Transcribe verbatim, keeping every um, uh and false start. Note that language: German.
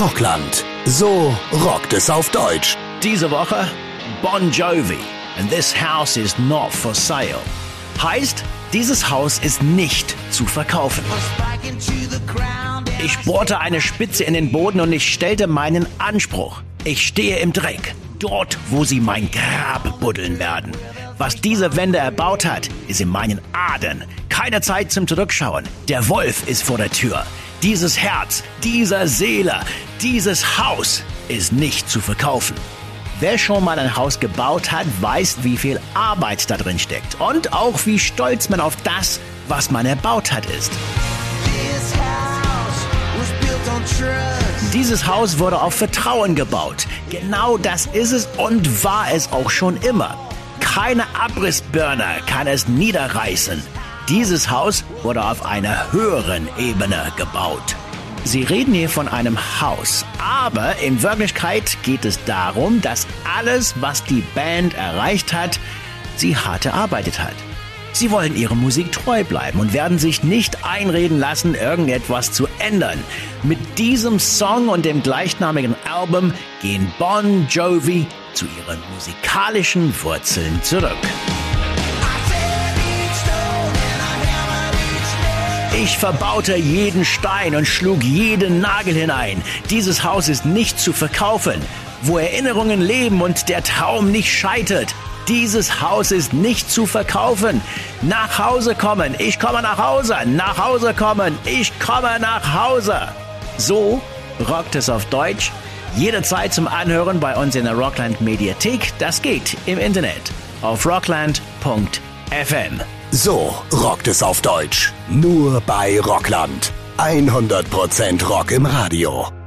Rockland. So rockt es auf Deutsch. Diese Woche Bon Jovi. And this house is not for sale. Heißt, dieses Haus ist nicht zu verkaufen. Ich bohrte eine Spitze in den Boden und ich stellte meinen Anspruch. Ich stehe im Dreck, dort, wo sie mein Grab buddeln werden. Was diese Wende erbaut hat, ist in meinen Adern. Keine Zeit zum Zurückschauen. Der Wolf ist vor der Tür. Dieses Herz, dieser Seele, dieses Haus ist nicht zu verkaufen. Wer schon mal ein Haus gebaut hat, weiß, wie viel Arbeit da drin steckt. Und auch wie stolz man auf das, was man erbaut hat, ist. Dieses Haus wurde auf Vertrauen gebaut. Genau das ist es und war es auch schon immer. Keine Abrissbirne kann es niederreißen. Dieses Haus wurde auf einer höheren Ebene gebaut. Sie reden hier von einem Haus, aber in Wirklichkeit geht es darum, dass alles, was die Band erreicht hat, sie hart erarbeitet hat. Sie wollen ihrer Musik treu bleiben und werden sich nicht einreden lassen, irgendetwas zu ändern. Mit diesem Song und dem gleichnamigen Album gehen Bon Jovi zu ihren musikalischen Wurzeln zurück. Ich verbaute jeden Stein und schlug jeden Nagel hinein. Dieses Haus ist nicht zu verkaufen. Wo Erinnerungen leben und der Traum nicht scheitert. Dieses Haus ist nicht zu verkaufen. Nach Hause kommen, ich komme nach Hause. Nach Hause kommen, ich komme nach Hause. So rockt es auf Deutsch. Jederzeit zum Anhören bei uns in der Rockland Mediathek. Das geht im Internet auf rockland punkt f m. So rockt es auf Deutsch. Nur bei Rockland. hundert Prozent Rock im Radio.